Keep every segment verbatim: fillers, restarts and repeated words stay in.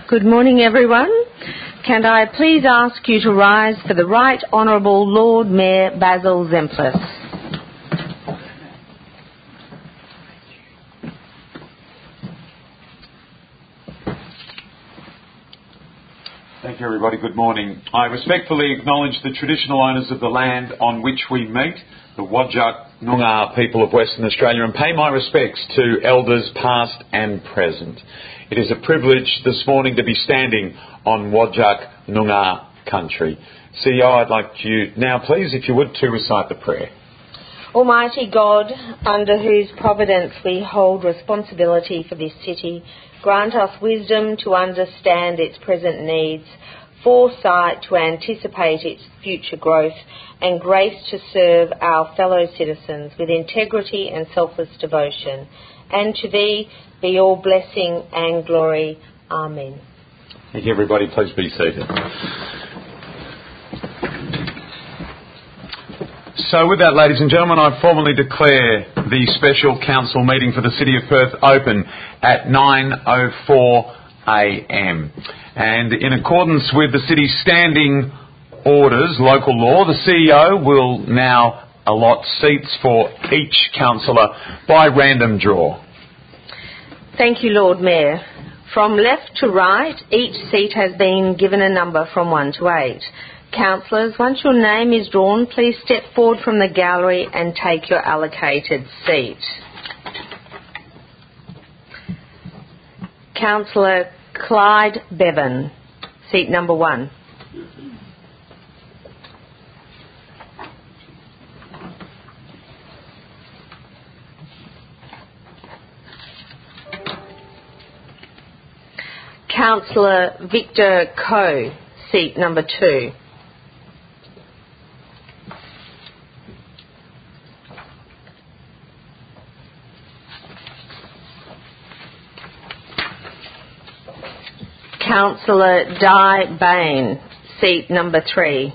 Good morning, everyone. Can I please ask you to rise for the Right Honourable Lord Mayor Basil Zempilas. Thank you, everybody. Good morning. I respectfully acknowledge the traditional owners of the land on which we meet, the Whadjuk Noongar people of Western Australia, and pay my respects to elders past and present. It is a privilege this morning to be standing on Whadjuk Noongar country. C E O, I'd like you now, please, if you would, to recite the prayer. Almighty God, under whose providence we hold responsibility for this city, grant us wisdom to understand its present needs, foresight to anticipate its future growth, and grace to serve our fellow citizens with integrity and selfless devotion. And to Thee be all blessing and glory. Amen. Thank you, everybody. Please be seated. So with that, ladies and gentlemen, I formally declare the special council meeting for the City of Perth open at nine oh four a m. And in accordance with the city's standing orders, local law, the C E O will now allot seats for each councillor by random draw. Thank you, Lord Mayor. From left to right, each seat has been given a number from one to eight. Councillors, once your name is drawn, please step forward from the gallery and take your allocated seat. Councillor Clyde Bevan, seat number one. Councillor Victor Coe, seat number two. Councillor Di Bain, seat number three.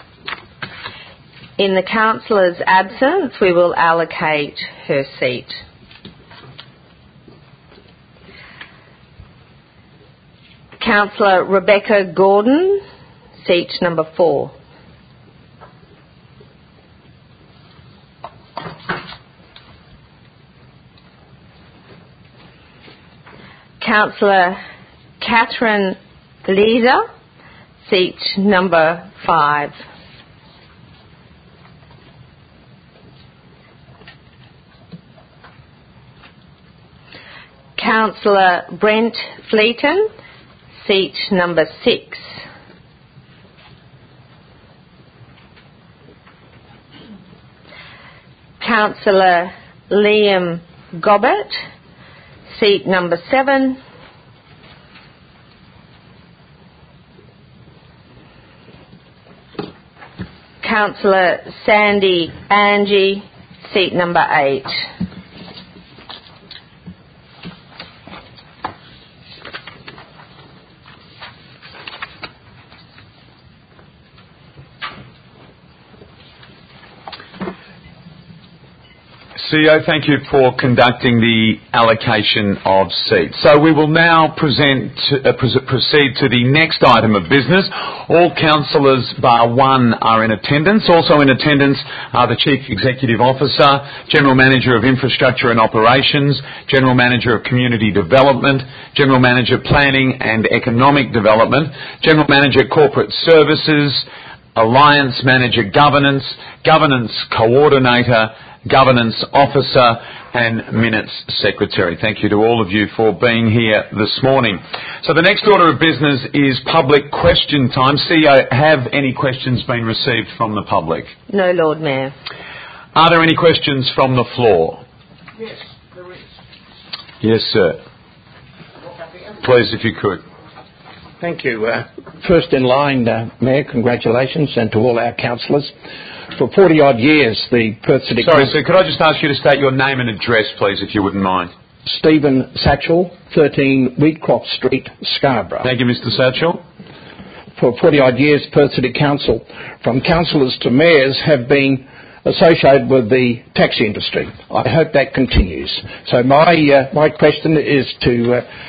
In the councillor's absence, we will allocate her seat. Councillor Rebecca Gordon, seat number four. Councillor Catherine Lisa, seat number five. Councillor Brent Fleeton, seat number six. Councillor Liam Gobbett, seat number seven. Councillor Sandy Angie, seat number eight. C E O, thank you for conducting the allocation of seats. So we will now present, uh, proceed to the next item of business. All councillors bar one are in attendance. Also in attendance are the Chief Executive Officer, General Manager of Infrastructure and Operations, General Manager of Community Development, General Manager Planning and Economic Development, General Manager Corporate Services, Alliance Manager Governance, Governance Coordinator, Governance Officer and Minutes Secretary. Thank you to all of you for being here this morning. So the next order of business is public question time. C E O, have any questions been received from the public? No, Lord Mayor. Are there any questions from the floor? Yes, there is. Yes, sir. Please, if you could. Thank you. Uh, first in line, uh, Mayor, congratulations, and to all our councillors. For forty-odd years, the Perth City Sorry, Council... sir, could I just ask you to state your name and address, please, if you wouldn't mind? Stephen Satchell, thirteen Wheatcroft Street, Scarborough. Thank you, Mister Satchell. For forty-odd years, Perth City Council, from councillors to mayors, have been associated with the taxi industry. I hope that continues. So my uh, my question is to uh,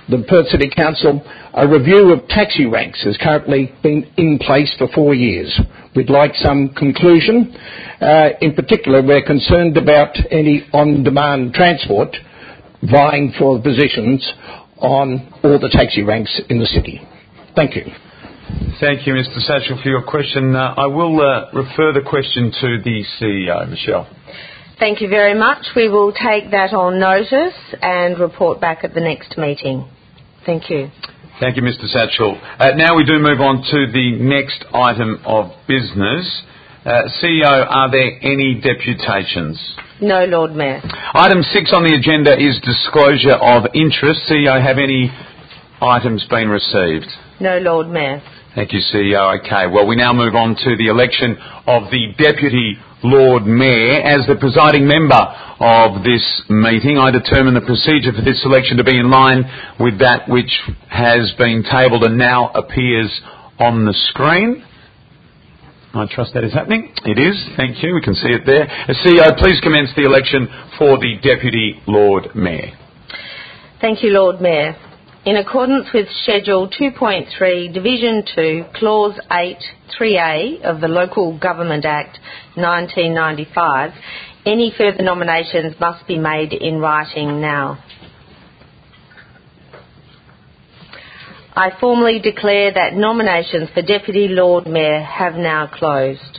the Perth City Council, a review of taxi ranks has currently been in place for four years. We'd like some conclusion. Uh, in particular, we're concerned about any on-demand transport vying for the positions on all the taxi ranks in the city. Thank you. Thank you, Mister Satchell, for your question. Uh, I will uh, refer the question to the C E O, Michelle. Thank you very much. We will take that on notice and report back at the next meeting. Thank you. Thank you, Mister Satchell. Uh, now we do move on to the next item of business. Uh, C E O, are there any deputations? No, Lord Mayor. Item six on the agenda is disclosure of interest. C E O, have any items been received? No, Lord Mayor. Thank you, C E O. Okay, well, we now move on to the election of the Deputy Lord Mayor. As the presiding member of this meeting, I determine the procedure for this election to be in line with that which has been tabled and now appears on the screen. I trust that is happening. It is. Thank you. We can see it there. As C E O, please commence the election for the Deputy Lord Mayor. Thank you, Lord Mayor. In accordance with Schedule two point three, Division two, Clause eight three A of the Local Government Act nineteen ninety-five, any further nominations must be made in writing now. I formally declare that nominations for Deputy Lord Mayor have now closed.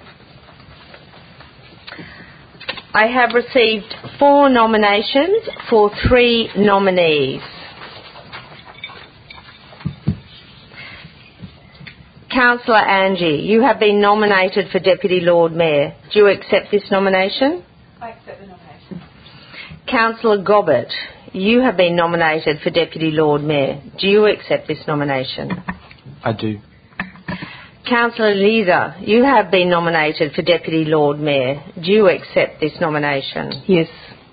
I have received four nominations for three nominees. Councillor Angie, you have been nominated for Deputy Lord Mayor. Do you accept this nomination? I accept the nomination. Councillor Gobbett, you have been nominated for Deputy Lord Mayor. Do you accept this nomination? I do. Councillor Leaser, you have been nominated for Deputy Lord Mayor. Do you accept this nomination? Yes.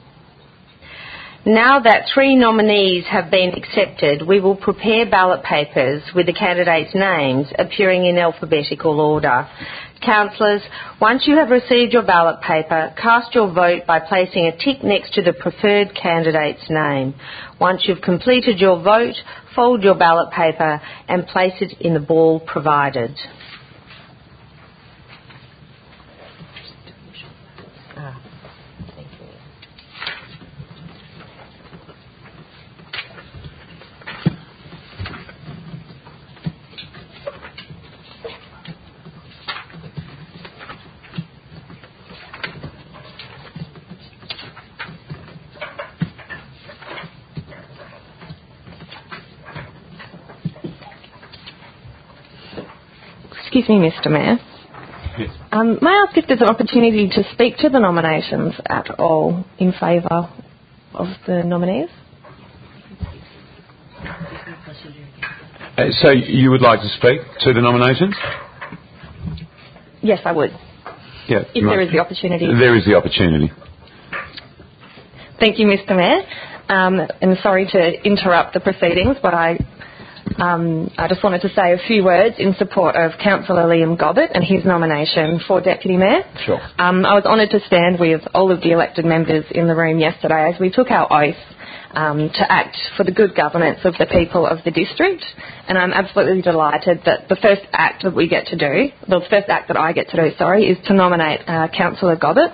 Now that three nominees have been accepted, we will prepare ballot papers with the candidates' names appearing in alphabetical order. Councillors, once you have received your ballot paper, cast your vote by placing a tick next to the preferred candidate's name. Once you've completed your vote, fold your ballot paper and place it in the ball provided. Excuse me, Mister Mayor. Yes. Um, may I ask if there's an opportunity to speak to the nominations at all in favour of the nominees? Uh, so you would like to speak to the nominations? Yes, I would. Yeah. If there is the opportunity. There is the opportunity. Thank you, Mister Mayor. Um, and sorry to interrupt the proceedings, but I Um, I just wanted to say a few words in support of Councillor Liam Gobbett and his nomination for Deputy Mayor. Sure. Um, I was honoured to stand with all of the elected members in the room yesterday as we took our oath um, to act for the good governance of the people of the district, and I'm absolutely delighted that the first act that we get to do, the first act that I get to do, sorry, is to nominate uh, Councillor Gobbett.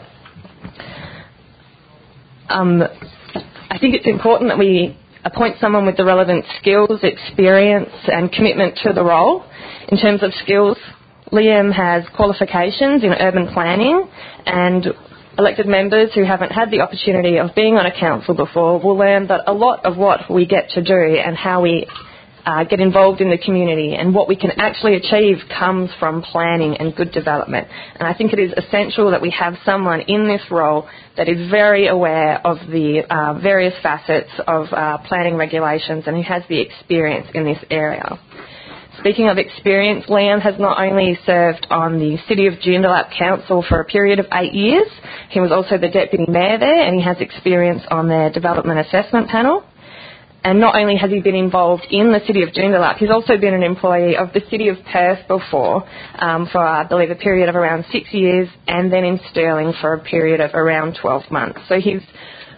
Um, I think it's important that we appoint someone with the relevant skills, experience and commitment to the role. In terms of skills, Liam has qualifications in urban planning, and elected members who haven't had the opportunity of being on a council before will learn that a lot of what we get to do and how we uh, get involved in the community and what we can actually achieve comes from planning and good development. And I think it is essential that we have someone in this role that is very aware of the uh, various facets of uh, planning regulations and who has the experience in this area. Speaking of experience, Liam has not only served on the City of Joondalup Council for a period of eight years, he was also the Deputy Mayor there, and he has experience on their Development Assessment Panel. And not only has he been involved in the City of Joondalup, he's also been an employee of the City of Perth before um, for, I believe, a period of around six years, and then in Stirling for a period of around twelve months. So he's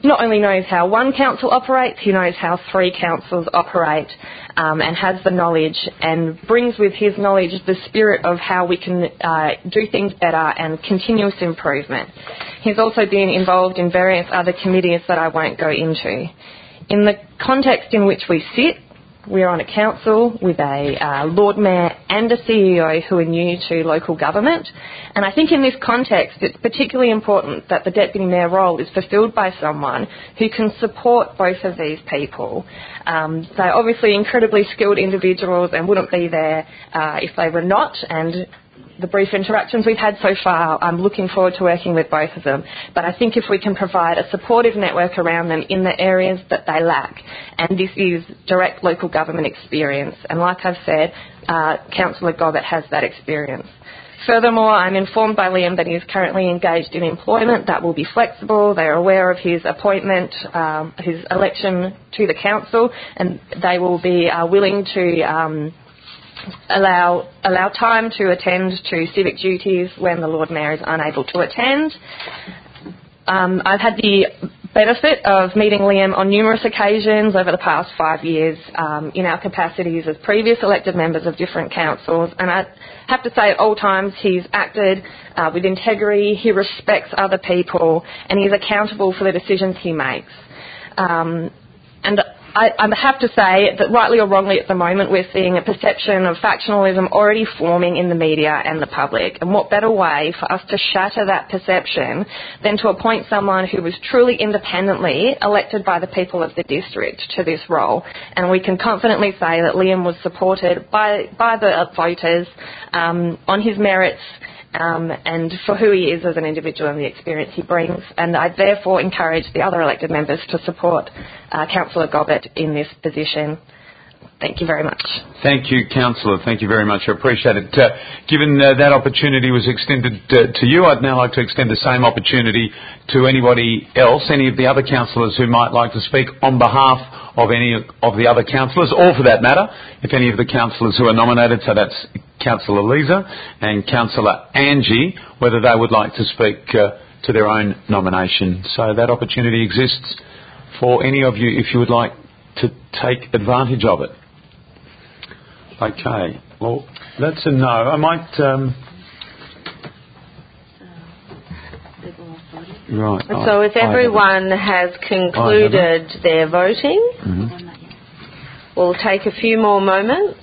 not only knows how one council operates, he knows how three councils operate, um, and has the knowledge and brings with his knowledge the spirit of how we can uh, do things better and continuous improvement. He's also been involved in various other committees that I won't go into. In the context in which we sit, we are on a council with a uh, Lord Mayor and a C E O who are new to local government, and I think in this context it's particularly important that the Deputy Mayor role is fulfilled by someone who can support both of these people. Um, they're obviously incredibly skilled individuals and wouldn't be there uh, if they were not, and the brief interactions we've had so far, I'm looking forward to working with both of them. But I think if we can provide a supportive network around them in the areas that they lack, and this is direct local government experience, and like I've said, uh, Councillor Gobbett has that experience. Furthermore, I'm informed by Liam that he is currently engaged in employment that will be flexible. They are aware of his appointment, um, his election to the council, and they will be uh, willing to um, allow allow time to attend to civic duties when the Lord Mayor is unable to attend. Um, I've had the benefit of meeting Liam on numerous occasions over the past five years um, in our capacities as previous elected members of different councils, and I have to say at all times he's acted uh, with integrity, he respects other people, and he's accountable for the decisions he makes. Um, and I, I have to say that rightly or wrongly at the moment we're seeing a perception of factionalism already forming in the media and the public, and what better way for us to shatter that perception than to appoint someone who was truly independently elected by the people of the district to this role. And we can confidently say that Liam was supported by, by the voters um, on his merits Um, and for who he is as an individual and the experience he brings. And I therefore encourage the other elected members to support uh, Councillor Gobbett in this position. Thank you very much. Thank you, Councillor. Thank you very much. I appreciate it. Uh, given uh, that opportunity was extended uh, to you, I'd now like to extend the same opportunity to anybody else, any of the other councillors who might like to speak on behalf of any of the other councillors, or for that matter, if any of the councillors who are nominated, so that's Councillor Lisa and Councillor Angie, whether they would like to speak uh, to their own nomination. So that opportunity exists for any of you if you would like to take advantage of it. Okay, well, that's a no. I might... Um, right. So if everyone has concluded their voting, mm-hmm. we'll take a few more moments.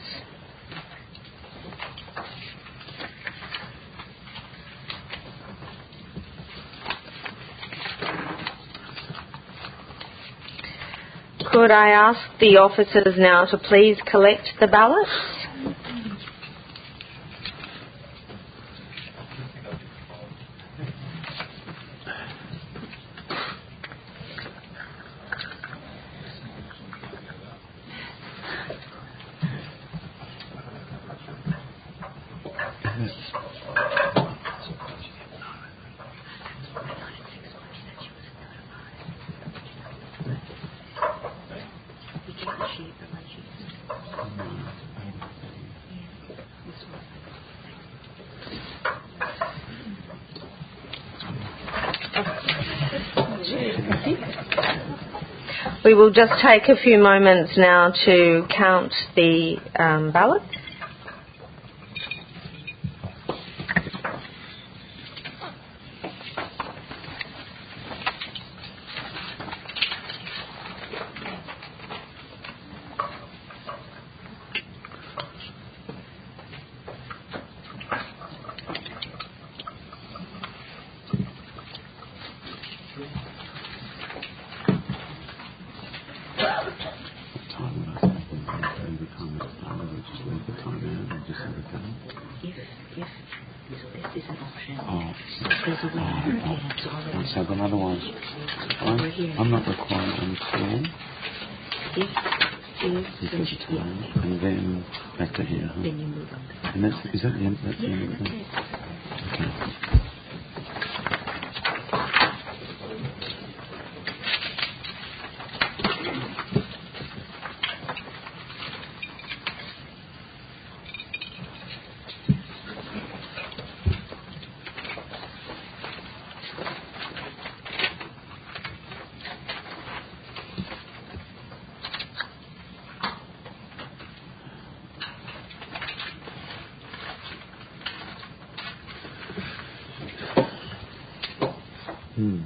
Could I ask the officers now to please collect the ballots? We will just take a few moments now to count the um, ballots. So then otherwise, I, I'm not required on ten. If, if, This time, and then back to here. Huh? then you move on. And that's, is that the end? That's the end of it? Okay. Hmm.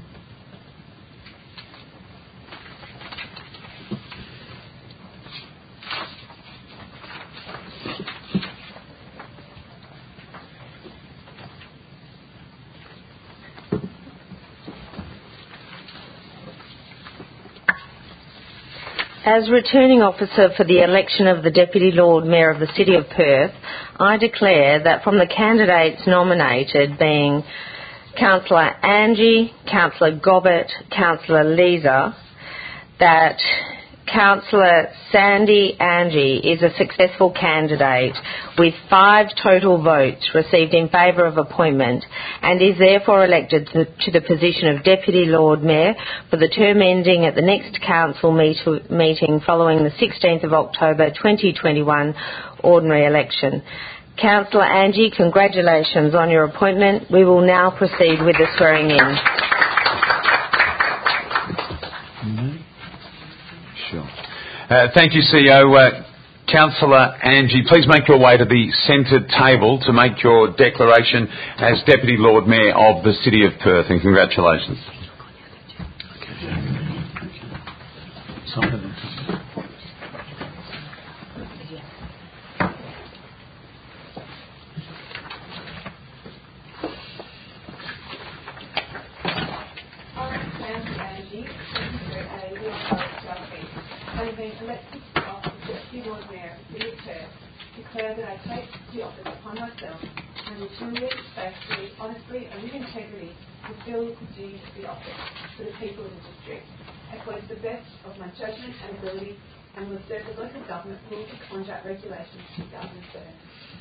As Returning Officer for the election of the Deputy Lord Mayor of the City of Perth, I declare that from the candidates nominated being Councillor Angie, Councillor Gobbett, Councillor Leeser, that Councillor Sandy Angie is a successful candidate with five total votes received in favour of appointment and is therefore elected to, to the position of Deputy Lord Mayor for the term ending at the next Council meet, meeting following the sixteenth of October twenty twenty-one ordinary election. Councillor Angie, congratulations on your appointment. We will now proceed with the swearing in. Mm-hmm. Sure. Uh, thank you, C E O. Uh, Councillor Angie, please make your way to the centred table to make your declaration as Deputy Lord Mayor of the City of Perth, and congratulations. Having been elected to the office of Deputy Lord Mayor of the City of Perth, declare that I take the office upon myself and will truly, faithfully, honestly and with integrity fulfil the duties of the office for the people of the district, according to the best of my judgment and ability, and will observe the local government rules of conduct regulations two thousand seven.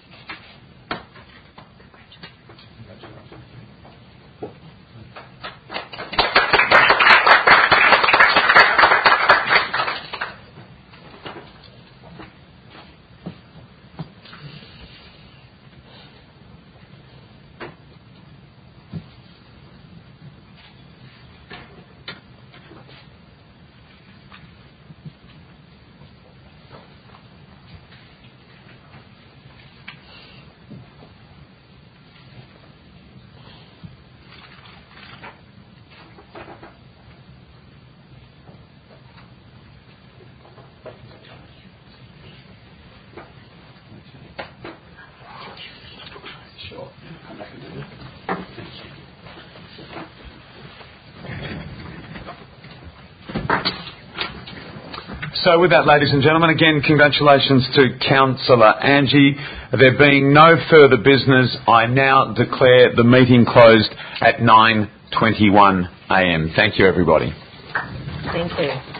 So with that, ladies and gentlemen, again, congratulations to Councillor Angie. There being no further business, I now declare the meeting closed at nine twenty-one a m Thank you, everybody. Thank you.